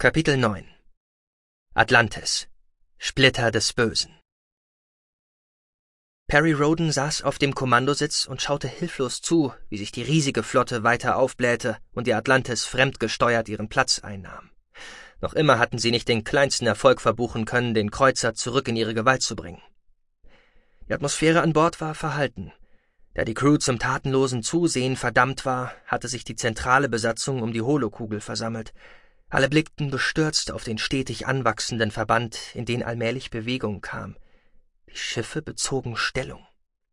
Kapitel 9 Atlantis Splitter des Bösen. Perry Rhodan saß auf dem Kommandositz und schaute hilflos zu, wie sich die riesige Flotte weiter aufblähte und die Atlantis fremdgesteuert ihren Platz einnahm. Noch immer hatten sie nicht den kleinsten Erfolg verbuchen können, den Kreuzer zurück in ihre Gewalt zu bringen. Die Atmosphäre an Bord war verhalten. Da die Crew zum tatenlosen Zusehen verdammt war, hatte sich die zentrale Besatzung um die Holokugel versammelt. Alle blickten bestürzt auf den stetig anwachsenden Verband, in den allmählich Bewegung kam. Die Schiffe bezogen Stellung.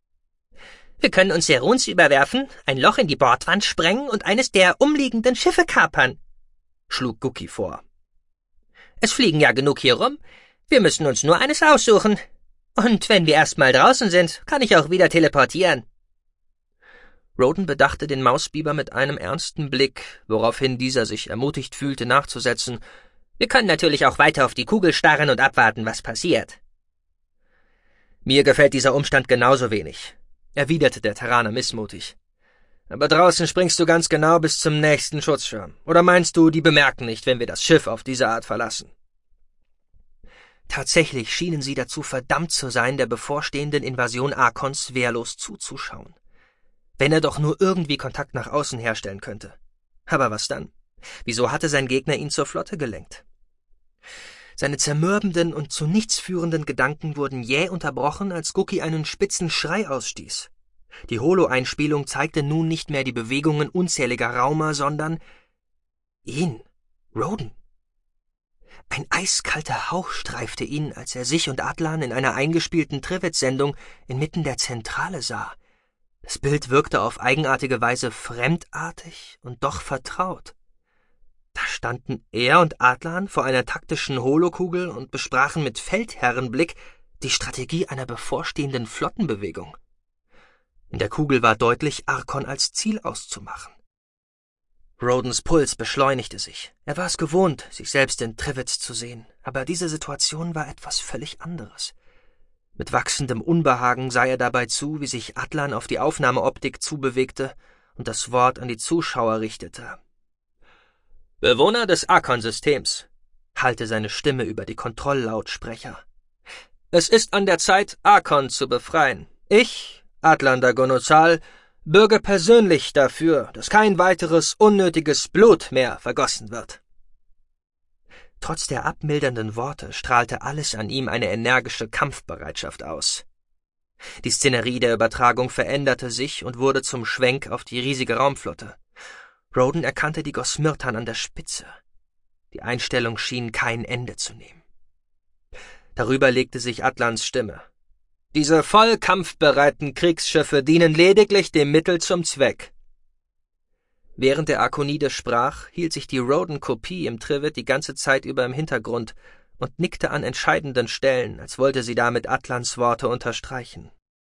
Wir können uns Seruns überwerfen, ein Loch in die Bordwand sprengen und eines der umliegenden Schiffe kapern, schlug Guki vor. Es fliegen ja genug hier rum. Wir müssen uns nur eines aussuchen. Und wenn wir erst mal draußen sind, kann ich auch wieder teleportieren. Rhodan bedachte den Mausbiber mit einem ernsten Blick, woraufhin dieser sich ermutigt fühlte, nachzusetzen. Wir können natürlich auch weiter auf die Kugel starren und abwarten, was passiert. Mir gefällt dieser Umstand genauso wenig, erwiderte der Terraner missmutig. Aber draußen springst du ganz genau bis zum nächsten Schutzschirm. Oder meinst du, die bemerken nicht, wenn wir das Schiff auf diese Art verlassen? Tatsächlich schienen sie dazu verdammt zu sein, der bevorstehenden Invasion Arkons wehrlos zuzuschauen. Wenn er doch nur irgendwie Kontakt nach außen herstellen könnte. Aber was dann? Wieso hatte sein Gegner ihn zur Flotte gelenkt? Seine zermürbenden und zu nichts führenden Gedanken wurden jäh unterbrochen, als Guki einen spitzen Schrei ausstieß. Die Holo-Einspielung zeigte nun nicht mehr die Bewegungen unzähliger Raumer, sondern ihn, Rhodan. Ein eiskalter Hauch streifte ihn, als er sich und Atlan in einer eingespielten Trivets-Sendung inmitten der Zentrale sah. Das Bild wirkte auf eigenartige Weise fremdartig und doch vertraut. Da standen er und Atlan vor einer taktischen Holokugel und besprachen mit Feldherrenblick die Strategie einer bevorstehenden Flottenbewegung. In der Kugel war deutlich, Arkon als Ziel auszumachen. Rhodans Puls beschleunigte sich. Er war es gewohnt, sich selbst in Trivets zu sehen, aber diese Situation war etwas völlig anderes. Mit wachsendem Unbehagen sah er dabei zu, wie sich Atlan auf die Aufnahmeoptik zubewegte und das Wort an die Zuschauer richtete. »Bewohner des Arkon-Systems«, hallte seine Stimme über die Kontrolllautsprecher. »Es ist an der Zeit, Arkon zu befreien. Ich, Atlan Dagonozal, bürge persönlich dafür, dass kein weiteres unnötiges Blut mehr vergossen wird.« Trotz der abmildernden Worte strahlte alles an ihm eine energische Kampfbereitschaft aus. Die Szenerie der Übertragung veränderte sich und wurde zum Schwenk auf die riesige Raumflotte. Rhodan erkannte die Gosmirtan an der Spitze. Die Einstellung schien kein Ende zu nehmen. Darüber legte sich Atlans Stimme. »Diese voll kampfbereiten Kriegsschiffe dienen lediglich dem Mittel zum Zweck.« Während der Arkonide sprach, hielt sich die Rhodan-Kopie im Trivet die ganze Zeit über im Hintergrund und nickte an entscheidenden Stellen, als wollte sie damit Atlans Worte unterstreichen.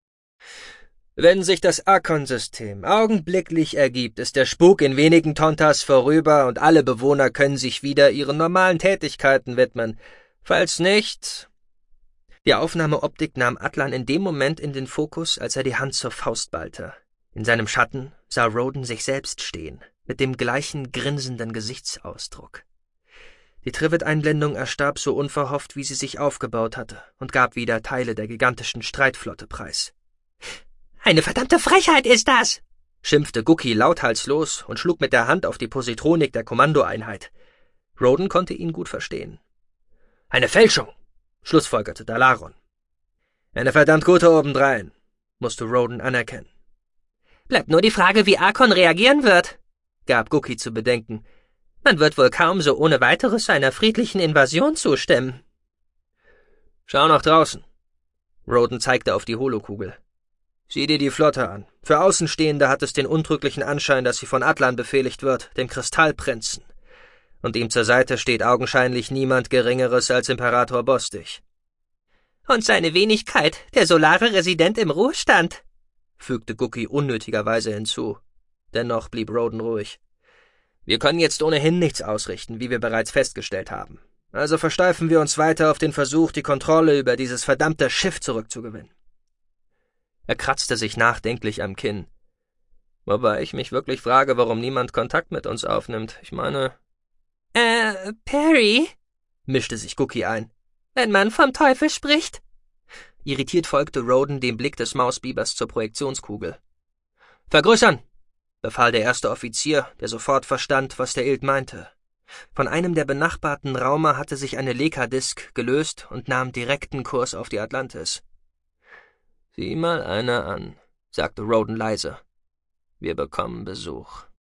»Wenn sich das Arkon-System augenblicklich ergibt, ist der Spuk in wenigen Tontas vorüber und alle Bewohner können sich wieder ihren normalen Tätigkeiten widmen. Falls nicht...« Die Aufnahmeoptik nahm Atlan in dem Moment in den Fokus, als er die Hand zur Faust ballte. In seinem Schatten sah Rhodan sich selbst stehen, mit dem gleichen grinsenden Gesichtsausdruck. Die Trivet-Einblendung erstarb so unverhofft, wie sie sich aufgebaut hatte, und gab wieder Teile der gigantischen Streitflotte preis. »Eine verdammte Frechheit ist das«, schimpfte Guki lauthals und schlug mit der Hand auf die Positronik der Kommandoeinheit. Rhodan konnte ihn gut verstehen. »Eine Fälschung«, schlussfolgerte Dalaron. »Eine verdammt gute obendrein«, musste Rhodan anerkennen. »Bleibt nur die Frage, wie Arkon reagieren wird«, gab Guki zu bedenken. »Man wird wohl kaum so ohne weiteres einer friedlichen Invasion zustimmen.« »Schau nach draußen«, Rhodan zeigte auf die Holokugel. »Sieh dir die Flotte an. Für Außenstehende hat es den untrüglichen Anschein, dass sie von Atlan befehligt wird, dem Kristallprinzen. Und ihm zur Seite steht augenscheinlich niemand Geringeres als Imperator Bostich.« »Und seine Wenigkeit, der solare Resident im Ruhestand«, fügte Guki unnötigerweise hinzu. Dennoch blieb Rhodan ruhig. »Wir können jetzt ohnehin nichts ausrichten, wie wir bereits festgestellt haben. Also versteifen wir uns weiter auf den Versuch, die Kontrolle über dieses verdammte Schiff zurückzugewinnen.« Er kratzte sich nachdenklich am Kinn. »Wobei ich mich wirklich frage, warum niemand Kontakt mit uns aufnimmt. Ich meine, Perry? mischte sich Cookie ein. Wenn man vom Teufel spricht? Irritiert folgte Roden dem Blick des Mausbibers zur Projektionskugel. »Vergrößern«, befahl der erste Offizier, der sofort verstand, was der Ild meinte. Von einem der benachbarten Raumer hatte sich eine Lekadisk gelöst und nahm direkten Kurs auf die Atlantis. »Sieh mal einer an«, sagte Roden leise. »Wir bekommen Besuch.«